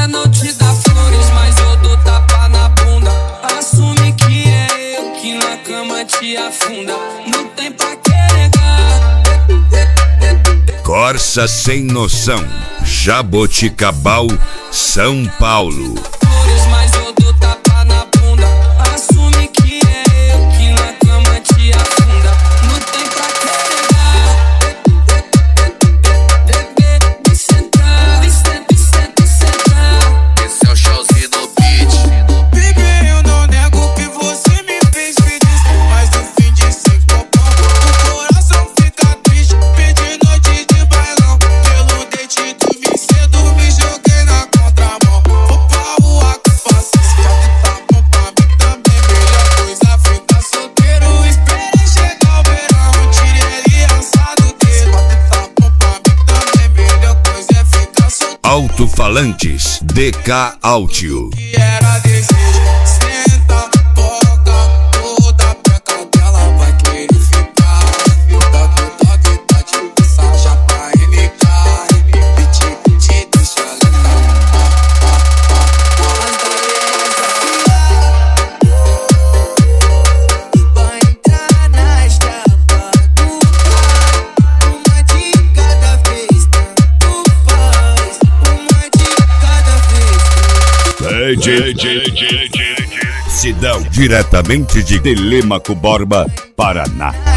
ela não te dá flores, mas eu dou tapa na bunda. Assume que é eu que na cama te afunda. Não tem pra que negar. Corsa Sem Noção, Jaboticabal, São Paulo. Flores, mas eu dou tapa na bunda. Assume que é eu que na cama te afunda. Não tem pra que negar. Bebê, me sentar, me sentar. Esse é o showzinho do beat. Bebê, eu não nego que você me fez feliz, mas no fim de 5 copão o coração fica triste. Perdi noite de bailão, pelo dente dormi cedo, me joguei na contramão. Vou pra rua que faço isso, já que tá bom pra mim também. Melhor coisa ficar solteiro, esperei chegar o verão, tirei ele assado dele. Já que tá bom pra mim também, melhor coisa é ficar solteiro. Alto-falantes, DK Audio. Que era desejo, senta, toca, toda peca dela vai querer ficar. Dog, tá de passagem pra MK, te deixa legal. Vai entrar na chapa do pai, uma de cada vez, tanto faz, uma de cada vez. Sidão, diretamente de Telêmaco Borba, Paraná.